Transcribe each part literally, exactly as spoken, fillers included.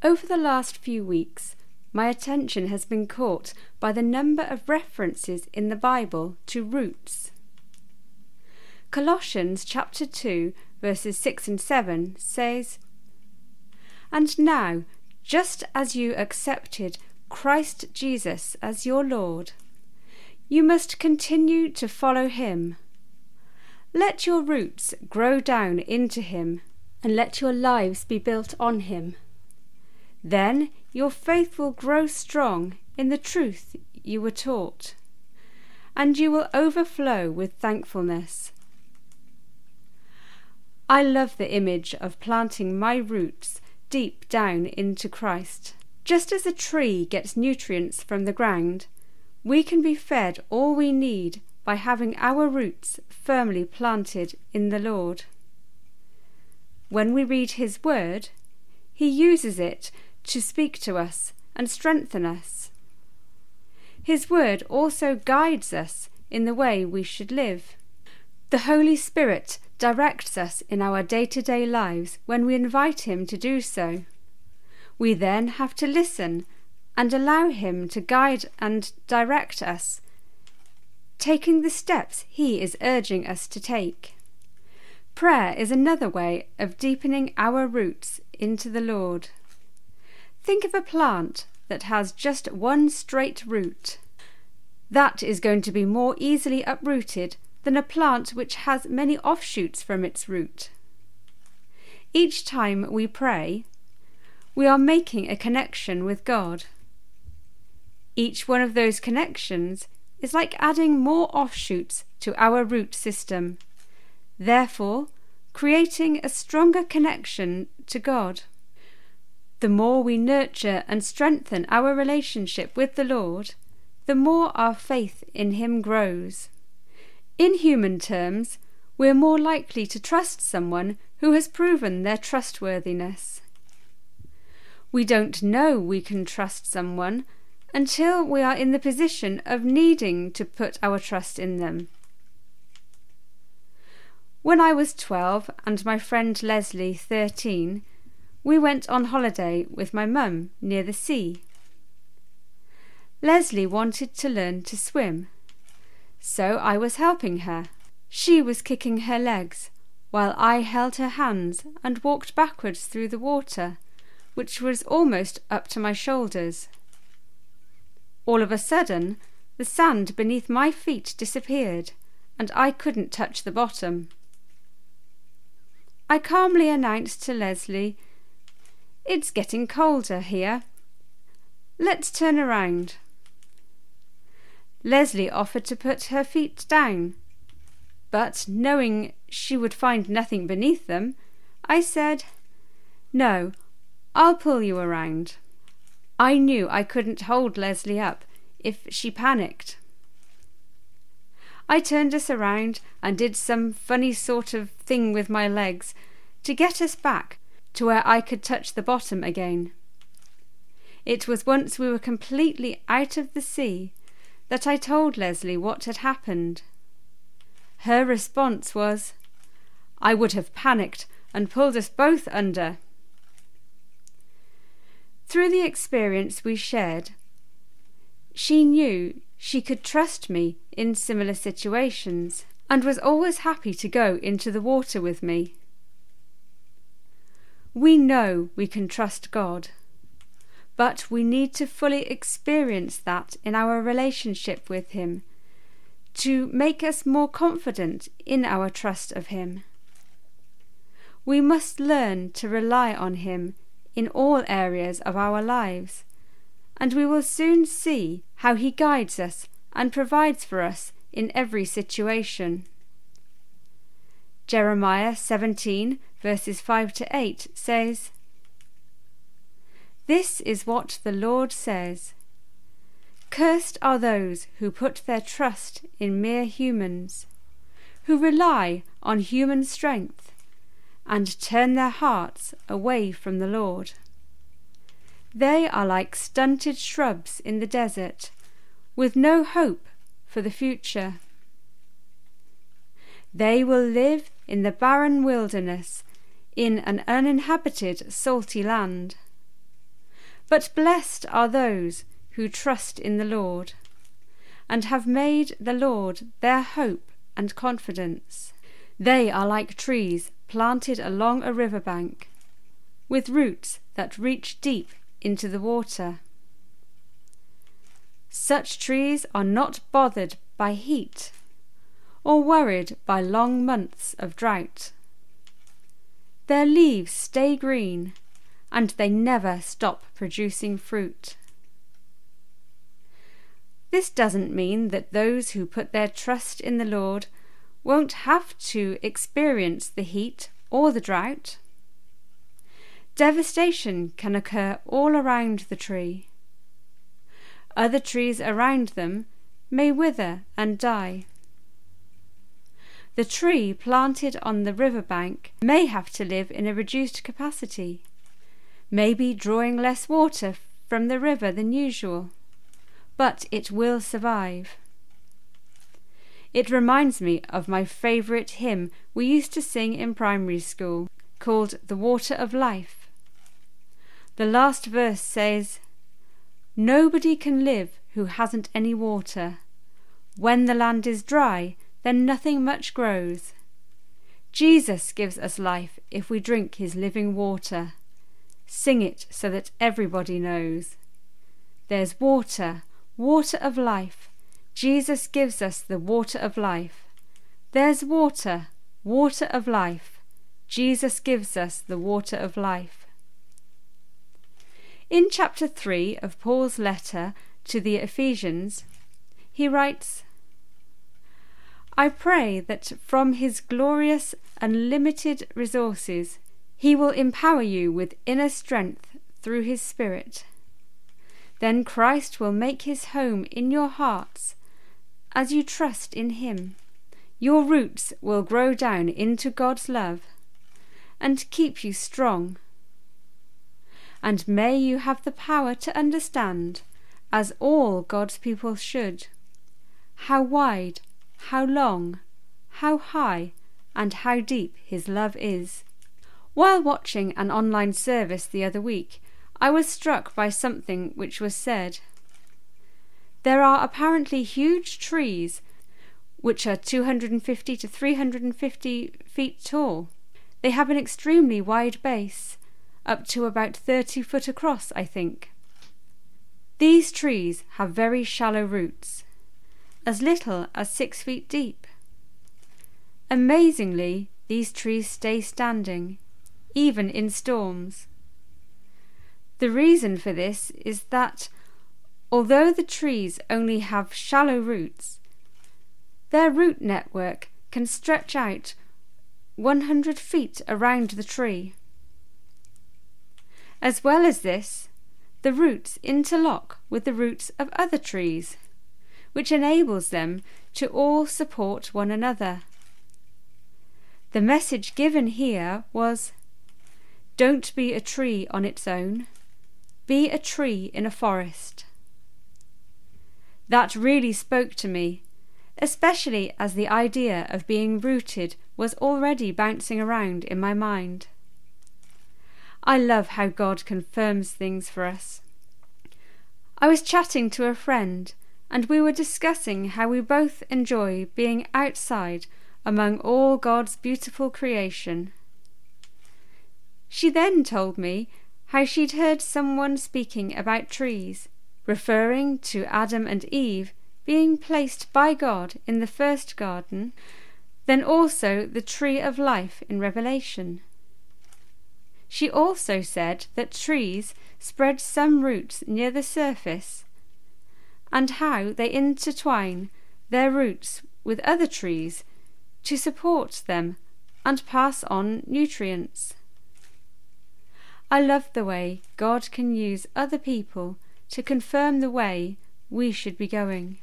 Over the last few weeks, my attention has been caught by the number of references in the Bible to roots. Colossians chapter two, verses six and seven says, "And now, just as you accepted Christ Jesus as your Lord, you must continue to follow him. Let your roots grow down into him, and let your lives be built on him. Then your faith will grow strong in the truth you were taught, and you will overflow with thankfulness." I love the image of planting my roots deep down into Christ. Just as a tree gets nutrients from the ground, we can be fed all we need by having our roots firmly planted in the Lord. When we read his word, he uses it to speak to us and strengthen us. His word also guides us in the way we should live. The Holy Spirit directs us in our day-to-day lives when we invite him to do so. We then have to listen and allow him to guide and direct us, taking the steps he is urging us to take. Prayer is another way of deepening our roots into the Lord. Think of a plant that has just one straight root. That is going to be more easily uprooted than a plant which has many offshoots from its root. Each time we pray, we are making a connection with God. Each one of those connections is like adding more offshoots to our root system, therefore creating a stronger connection to God. The more we nurture and strengthen our relationship with the Lord, the more our faith in him grows. In human terms, we are more likely to trust someone who has proven their trustworthiness. We don't know we can trust someone until we are in the position of needing to put our trust in them. When I was twelve and my friend Leslie thirteen, we went on holiday with my mum near the sea. Leslie wanted to learn to swim, so I was helping her. She was kicking her legs, while I held her hands and walked backwards through the water, which was almost up to my shoulders. All of a sudden, the sand beneath my feet disappeared, and I couldn't touch the bottom. I calmly announced to Leslie, "It's getting colder here. Let's turn around." Leslie offered to put her feet down, but knowing she would find nothing beneath them, I said, "No, I'll pull you around." I knew I couldn't hold Leslie up if she panicked. I turned us around and did some funny sort of thing with my legs to get us back to where I could touch the bottom again. It was once we were completely out of the sea that I told Leslie what had happened. Her response was, "I would have panicked and pulled us both under." Through the experience we shared, she knew she could trust me in similar situations and was always happy to go into the water with me. We know we can trust God, but we need to fully experience that in our relationship with him to make us more confident in our trust of him. We must learn to rely on him in all areas of our lives, and we will soon see how he guides us and provides for us in every situation. Jeremiah seventeen, verses five to eight says, "This is what the Lord says, Cursed are those who put their trust in mere humans, who rely on human strength, and turn their hearts away from the Lord. They are like stunted shrubs in the desert, with no hope for the future. They will live in the barren wilderness, in an uninhabited salty land. But blessed are those who trust in the Lord, and have made the Lord their hope and confidence. They are like trees planted along a river bank, with roots that reach deep into the water. Such trees are not bothered by heat, or worried by long months of drought. Their leaves stay green, and they never stop producing fruit. This doesn't mean that those who put their trust in the Lord won't have to experience the heat or the drought. Devastation can occur all around the tree. Other trees around them may wither and die. The tree planted on the river bank may have to live in a reduced capacity, maybe drawing less water from the river than usual, but it will survive. It reminds me of my favourite hymn we used to sing in primary school, called The Water of Life. The last verse says, "Nobody can live who hasn't any water. When the land is dry, then nothing much grows. Jesus gives us life if we drink his living water. Sing it so that everybody knows. There's water, water of life. Jesus gives us the water of life. There's water, water of life. Jesus gives us the water of life." In chapter three of Paul's letter to the Ephesians, he writes, "I pray that from his glorious, unlimited resources, he will empower you with inner strength through his Spirit. Then Christ will make his home in your hearts as you trust in him. Your roots will grow down into God's love and keep you strong. And may you have the power to understand, as all God's people should, how wide, how long, how high, and how deep his love is." While watching an online service the other week, I was struck by something which was said. There are apparently huge trees which are two hundred fifty to three hundred fifty feet tall. They have an extremely wide base, up to about thirty foot across, I think. These trees have very shallow roots, as little as six feet deep. Amazingly, these trees stay standing, even in storms. The reason for this is that, although the trees only have shallow roots, their root network can stretch out one hundred feet around the tree. As well as this, the roots interlock with the roots of other trees, which enables them to all support one another. The message given here was, "Don't be a tree on its own. Be a tree in a forest." That really spoke to me, especially as the idea of being rooted was already bouncing around in my mind. I love how God confirms things for us. I was chatting to a friend, and we were discussing how we both enjoy being outside among all God's beautiful creation. She then told me how she'd heard someone speaking about trees, referring to Adam and Eve being placed by God in the first garden, then also the tree of life in Revelation. She also said that trees spread some roots near the surface, and how they intertwine their roots with other trees to support them and pass on nutrients. I love the way God can use other people to confirm the way we should be going.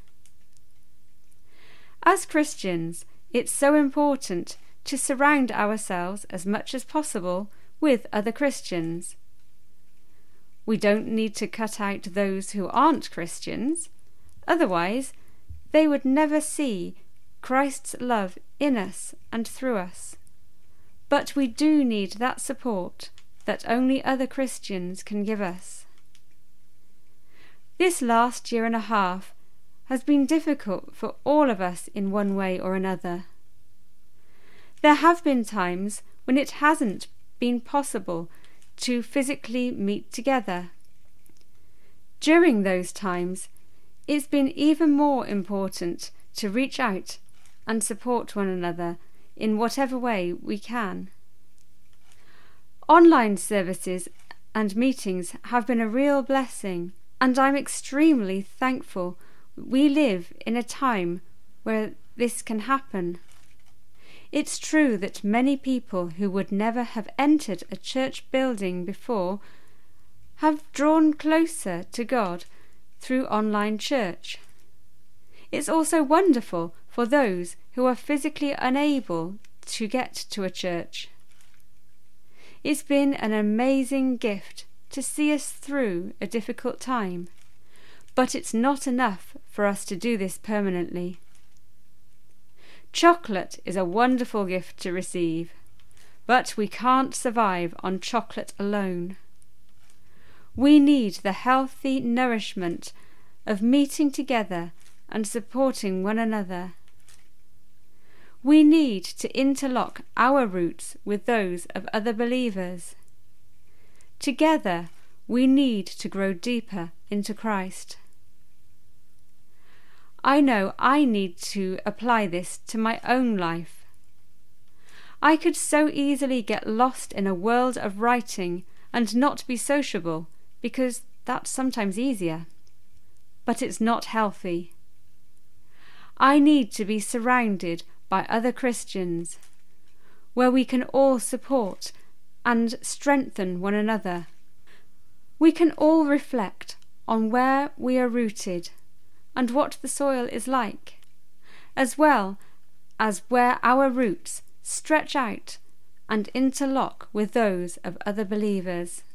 As Christians, it's so important to surround ourselves as much as possible with other Christians. We don't need to cut out those who aren't Christians, otherwise they would never see Christ's love in us and through us. But we do need that support that only other Christians can give us. This last year and a half has been difficult for all of us in one way or another. There have been times when it hasn't been possible to physically meet together. During those times, it's been even more important to reach out and support one another in whatever way we can. Online services and meetings have been a real blessing, and I'm extremely thankful we live in a time where this can happen. It's true that many people who would never have entered a church building before have drawn closer to God through online church. It's also wonderful for those who are physically unable to get to a church. It's been an amazing gift to see us through a difficult time, but it's not enough for us to do this permanently. Chocolate is a wonderful gift to receive, but we can't survive on chocolate alone. We need the healthy nourishment of meeting together and supporting one another. We need to interlock our roots with those of other believers. Together, we need to grow deeper into Christ. I know I need to apply this to my own life. I could so easily get lost in a world of writing and not be sociable, because that's sometimes easier. But it's not healthy. I need to be surrounded by other Christians, where we can all support and strengthen one another. We can all reflect on where we are rooted and what the soil is like, as well as where our roots stretch out and interlock with those of other believers.